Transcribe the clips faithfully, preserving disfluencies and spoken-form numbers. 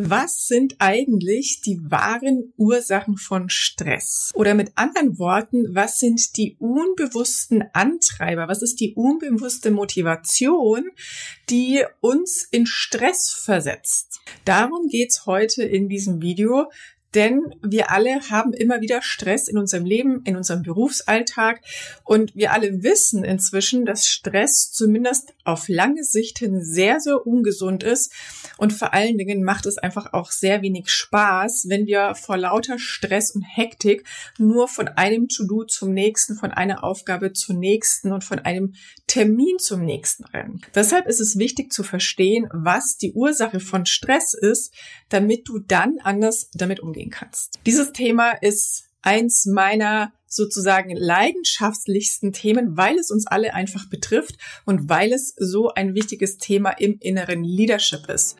Was sind eigentlich die wahren Ursachen von Stress? Oder mit anderen Worten, was sind die unbewussten Antreiber? Was ist die unbewusste Motivation, die uns in Stress versetzt? Darum geht's heute in diesem Video. Denn wir alle haben immer wieder Stress in unserem Leben, in unserem Berufsalltag und wir alle wissen inzwischen, dass Stress zumindest auf lange Sicht hin sehr, sehr ungesund ist und vor allen Dingen macht es einfach auch sehr wenig Spaß, wenn wir vor lauter Stress und Hektik nur von einem To-Do zum nächsten, von einer Aufgabe zur nächsten und von einem Termin zum nächsten rennen. Deshalb ist es wichtig zu verstehen, was die Ursache von Stress ist, damit du dann anders damit umgehen kannst. Dieses Thema ist eins meiner sozusagen leidenschaftlichsten Themen, weil es uns alle einfach betrifft und weil es so ein wichtiges Thema im inneren Leadership ist.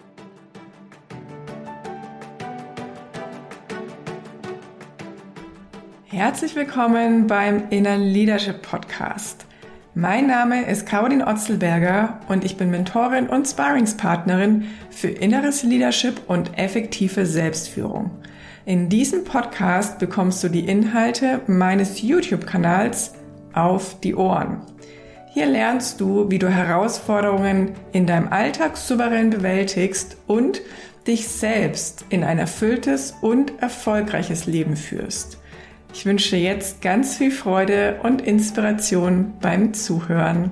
Herzlich willkommen beim Inner Leadership Podcast. Mein Name ist Caroline Otzelberger und ich bin Mentorin und Sparringspartnerin für inneres Leadership und effektive Selbstführung. In diesem Podcast bekommst du die Inhalte meines YouTube-Kanals auf die Ohren. Hier lernst du, wie du Herausforderungen in deinem Alltag souverän bewältigst und dich selbst in ein erfülltes und erfolgreiches Leben führst. Ich wünsche dir jetzt ganz viel Freude und Inspiration beim Zuhören.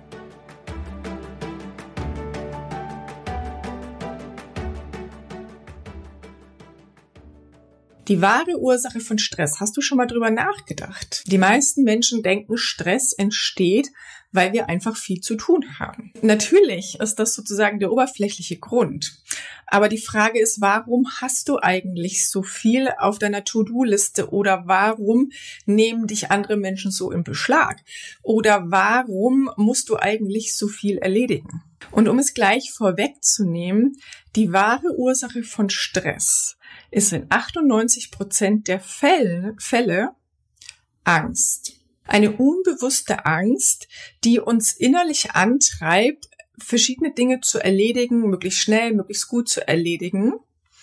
Die wahre Ursache von Stress, hast du schon mal drüber nachgedacht? Die meisten Menschen denken, Stress entsteht, weil wir einfach viel zu tun haben. Natürlich ist das sozusagen der oberflächliche Grund. Aber die Frage ist, warum hast du eigentlich so viel auf deiner To-Do-Liste oder warum nehmen dich andere Menschen so im Beschlag? Oder warum musst du eigentlich so viel erledigen? Und um es gleich vorwegzunehmen, die wahre Ursache von Stress ist in achtundneunzig Prozent der Fälle, Fälle Angst. Eine unbewusste Angst, die uns innerlich antreibt, verschiedene Dinge zu erledigen, möglichst schnell, möglichst gut zu erledigen,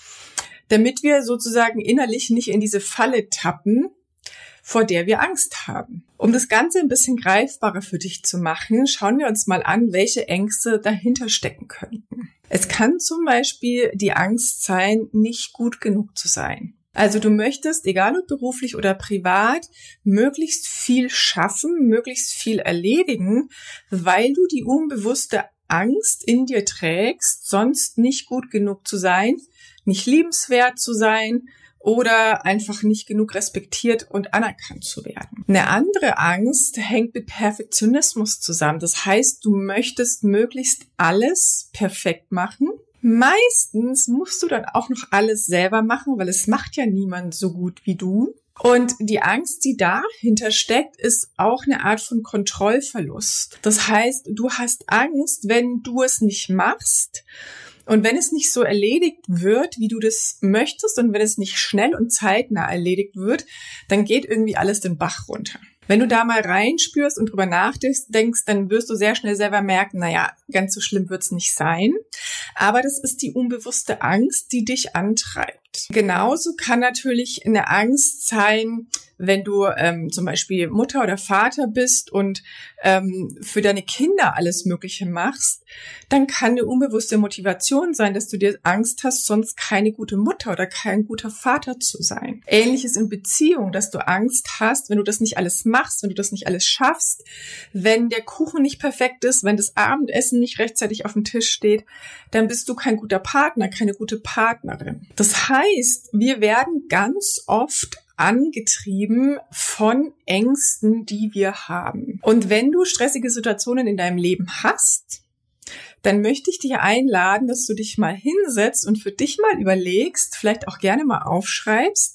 damit wir sozusagen innerlich nicht in diese Falle tappen, vor der wir Angst haben. Um das Ganze ein bisschen greifbarer für dich zu machen, schauen wir uns mal an, welche Ängste dahinter stecken könnten. Es kann zum Beispiel die Angst sein, nicht gut genug zu sein. Also du möchtest, egal ob beruflich oder privat, möglichst viel schaffen, möglichst viel erledigen, weil du die unbewusste Angst in dir trägst, sonst nicht gut genug zu sein, nicht liebenswert zu sein oder einfach nicht genug respektiert und anerkannt zu werden. Eine andere Angst hängt mit Perfektionismus zusammen. Das heißt, du möchtest möglichst alles perfekt machen. Meistens musst du dann auch noch alles selber machen, weil es macht ja niemand so gut wie du. Und die Angst, die dahinter steckt, ist auch eine Art von Kontrollverlust. Das heißt, du hast Angst, wenn du es nicht machst und wenn es nicht so erledigt wird, wie du das möchtest und wenn es nicht schnell und zeitnah erledigt wird, dann geht irgendwie alles den Bach runter. Wenn du da mal reinspürst und drüber nachdenkst, dann wirst du sehr schnell selber merken, naja, ganz so schlimm wird's nicht sein. Aber das ist die unbewusste Angst, die dich antreibt. Genauso kann natürlich eine Angst sein, wenn du ähm, zum Beispiel Mutter oder Vater bist und ähm, für deine Kinder alles Mögliche machst, dann kann eine unbewusste Motivation sein, dass du dir Angst hast, sonst keine gute Mutter oder kein guter Vater zu sein. Ähnliches in Beziehung, dass du Angst hast, wenn du das nicht alles machst, wenn du das nicht alles schaffst, wenn der Kuchen nicht perfekt ist, wenn das Abendessen nicht rechtzeitig auf dem Tisch steht, dann bist du kein guter Partner, keine gute Partnerin. Das heißt, wir werden ganz oft angetrieben von Ängsten, die wir haben. Und wenn du stressige Situationen in deinem Leben hast, dann möchte ich dich einladen, dass du dich mal hinsetzt und für dich mal überlegst, vielleicht auch gerne mal aufschreibst,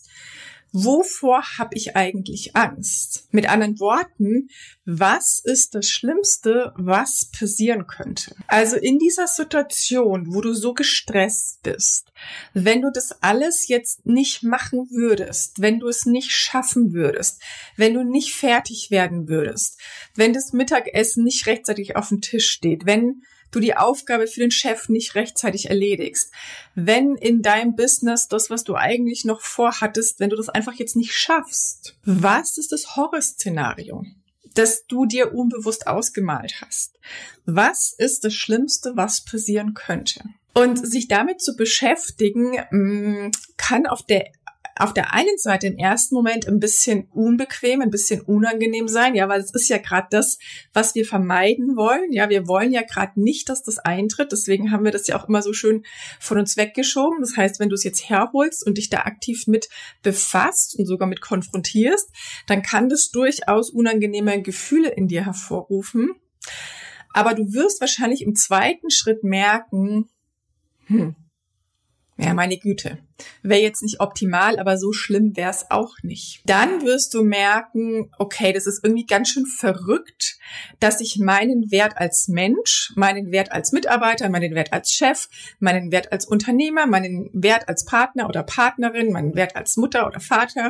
wovor habe ich eigentlich Angst? Mit anderen Worten, was ist das Schlimmste, was passieren könnte? Also in dieser Situation, wo du so gestresst bist, wenn du das alles jetzt nicht machen würdest, wenn du es nicht schaffen würdest, wenn du nicht fertig werden würdest, wenn das Mittagessen nicht rechtzeitig auf dem Tisch steht, wenn du die Aufgabe für den Chef nicht rechtzeitig erledigst, wenn in deinem Business das, was du eigentlich noch vorhattest, wenn du das einfach jetzt nicht schaffst. Was ist das Horrorszenario, das du dir unbewusst ausgemalt hast? Was ist das Schlimmste, was passieren könnte? Und sich damit zu beschäftigen, kann auf der auf der einen Seite im ersten Moment ein bisschen unbequem, ein bisschen unangenehm sein, ja, weil es ist ja gerade das, was wir vermeiden wollen. Ja, wir wollen ja gerade nicht, dass das eintritt. Deswegen haben wir das ja auch immer so schön von uns weggeschoben. Das heißt, wenn du es jetzt herholst und dich da aktiv mit befasst und sogar mit konfrontierst, dann kann das durchaus unangenehme Gefühle in dir hervorrufen. Aber du wirst wahrscheinlich im zweiten Schritt merken, hm, ja, meine Güte, wäre jetzt nicht optimal, aber so schlimm wäre es auch nicht. Dann wirst du merken, okay, das ist irgendwie ganz schön verrückt, dass ich meinen Wert als Mensch, meinen Wert als Mitarbeiter, meinen Wert als Chef, meinen Wert als Unternehmer, meinen Wert als Partner oder Partnerin, meinen Wert als Mutter oder Vater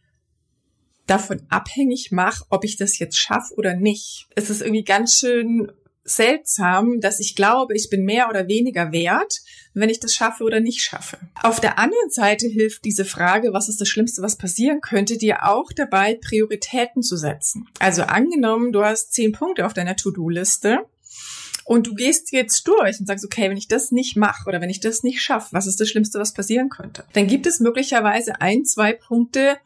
davon abhängig mache, ob ich das jetzt schaffe oder nicht. Es ist irgendwie ganz schön seltsam, dass ich glaube, ich bin mehr oder weniger wert, wenn ich das schaffe oder nicht schaffe. Auf der anderen Seite hilft diese Frage, was ist das Schlimmste, was passieren könnte, dir auch dabei, Prioritäten zu setzen. Also angenommen, du hast zehn Punkte auf deiner To-Do-Liste und du gehst jetzt durch und sagst, okay, wenn ich das nicht mache oder wenn ich das nicht schaffe, was ist das Schlimmste, was passieren könnte? Dann gibt es möglicherweise ein, zwei Punkte,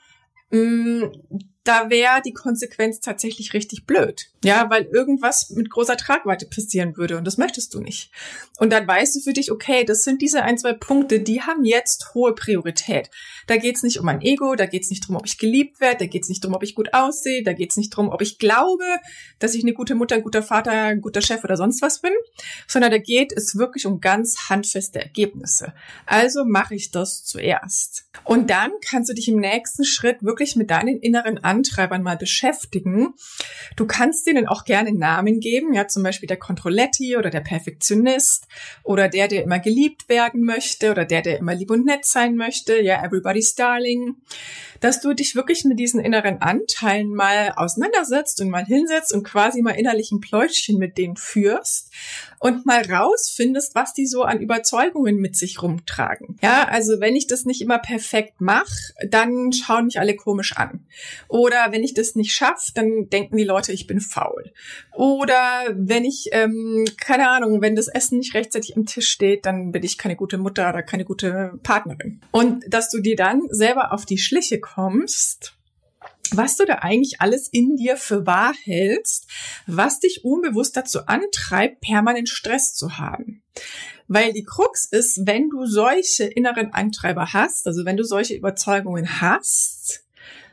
mh, da wäre die Konsequenz tatsächlich richtig blöd. Ja, weil irgendwas mit großer Tragweite passieren würde und das möchtest du nicht. Und dann weißt du für dich, okay, das sind diese ein, zwei Punkte, die haben jetzt hohe Priorität. Da geht's nicht um mein Ego, da geht's nicht darum, ob ich geliebt werde, da geht's nicht darum, ob ich gut aussehe, da geht's nicht darum, ob ich glaube, dass ich eine gute Mutter, ein guter Vater, ein guter Chef oder sonst was bin, sondern da geht es wirklich um ganz handfeste Ergebnisse. Also mache ich das zuerst. Und dann kannst du dich im nächsten Schritt wirklich mit deinen inneren Antreibern mal beschäftigen. Du kannst denen auch gerne Namen geben, ja, zum Beispiel der Controletti oder der Perfektionist oder der, der immer geliebt werden möchte oder der, der immer lieb und nett sein möchte, ja, everybody's darling, dass du dich wirklich mit diesen inneren Anteilen mal auseinandersetzt und mal hinsetzt und quasi mal innerlich ein Pläuschchen mit denen führst und mal rausfindest, was die so an Überzeugungen mit sich rumtragen. Ja, also wenn ich das nicht immer perfekt mache, dann schauen mich alle komisch an. Oder wenn ich das nicht schaffe, dann denken die Leute, ich bin faul. Oder wenn ich, ähm, keine Ahnung, wenn das Essen nicht rechtzeitig am Tisch steht, dann bin ich keine gute Mutter oder keine gute Partnerin. Und dass du dir dann selber auf die Schliche kommst, was du da eigentlich alles in dir für wahr hältst, was dich unbewusst dazu antreibt, permanent Stress zu haben. Weil die Krux ist, wenn du solche inneren Antreiber hast, also wenn du solche Überzeugungen hast,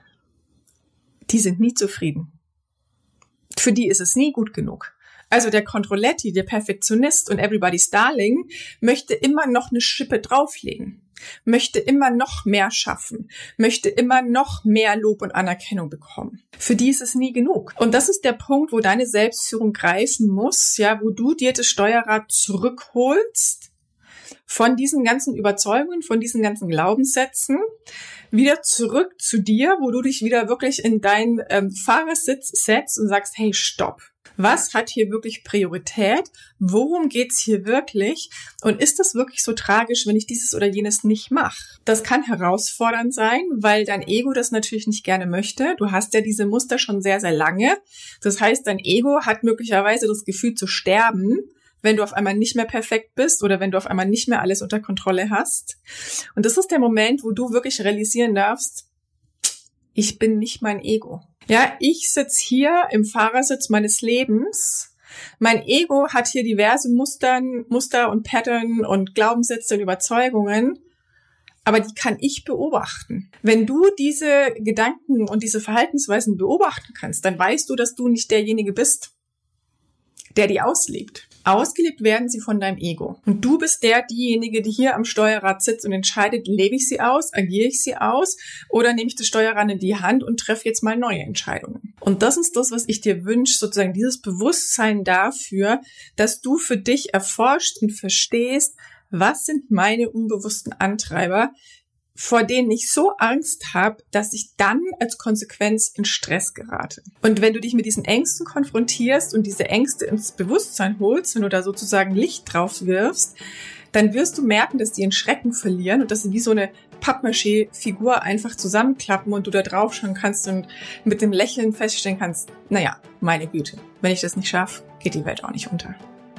die sind nie zufrieden. Für die ist es nie gut genug. Also der Controletti, der Perfektionist und everybody's darling möchte immer noch eine Schippe drauflegen, möchte immer noch mehr schaffen, möchte immer noch mehr Lob und Anerkennung bekommen. Für die ist es nie genug. Und das ist der Punkt, wo deine Selbstführung greifen muss, ja, wo du dir das Steuerrad zurückholst von diesen ganzen Überzeugungen, von diesen ganzen Glaubenssätzen, wieder zurück zu dir, wo du dich wieder wirklich in deinen ähm, Fahrersitz setzt und sagst, hey, stopp. Was hat hier wirklich Priorität? Worum geht's hier wirklich? Und ist das wirklich so tragisch, wenn ich dieses oder jenes nicht mache? Das kann herausfordernd sein, weil dein Ego das natürlich nicht gerne möchte. Du hast ja diese Muster schon sehr, sehr lange. Das heißt, dein Ego hat möglicherweise das Gefühl zu sterben, wenn du auf einmal nicht mehr perfekt bist oder wenn du auf einmal nicht mehr alles unter Kontrolle hast. Und das ist der Moment, wo du wirklich realisieren darfst, ich bin nicht mein Ego. Ja, ich sitze hier im Fahrersitz meines Lebens. Mein Ego hat hier diverse Mustern, Muster und Pattern und Glaubenssätze und Überzeugungen, aber die kann ich beobachten. Wenn du diese Gedanken und diese Verhaltensweisen beobachten kannst, dann weißt du, dass du nicht derjenige bist, der die auslebt. Ausgelebt werden sie von deinem Ego. Und du bist der, diejenige, die hier am Steuerrad sitzt und entscheidet, lebe ich sie aus, agiere ich sie aus oder nehme ich das Steuerrad in die Hand und treffe jetzt mal neue Entscheidungen. Und das ist das, was ich dir wünsche, sozusagen dieses Bewusstsein dafür, dass du für dich erforscht und verstehst, was sind meine unbewussten Antreiber, vor denen ich so Angst habe, dass ich dann als Konsequenz in Stress gerate. Und wenn du dich mit diesen Ängsten konfrontierst und diese Ängste ins Bewusstsein holst, wenn du da sozusagen Licht drauf wirfst, dann wirst du merken, dass die ihren Schrecken verlieren und dass sie wie so eine Pappmaché-Figur einfach zusammenklappen und du da drauf schauen kannst und mit dem Lächeln feststellen kannst, naja, meine Güte, wenn ich das nicht schaffe, geht die Welt auch nicht unter.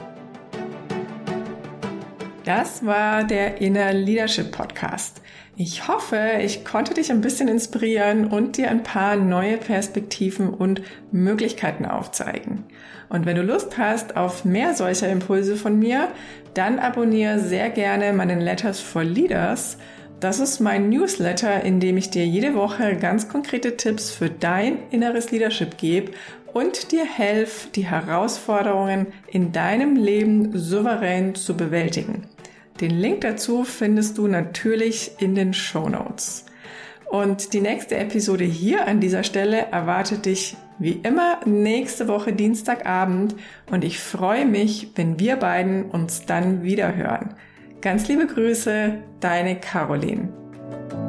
Das war der Inner Leadership Podcast. Ich hoffe, ich konnte dich ein bisschen inspirieren und dir ein paar neue Perspektiven und Möglichkeiten aufzeigen. Und wenn du Lust hast auf mehr solcher Impulse von mir, dann abonniere sehr gerne meinen Letters for Leaders. Das ist mein Newsletter, in dem ich dir jede Woche ganz konkrete Tipps für dein inneres Leadership gebe und dir helfe, die Herausforderungen in deinem Leben souverän zu bewältigen. Den Link dazu findest du natürlich in den Shownotes. Und die nächste Episode hier an dieser Stelle erwartet dich wie immer nächste Woche Dienstagabend und ich freue mich, wenn wir beiden uns dann wieder hören. Ganz liebe Grüße, deine Caroline.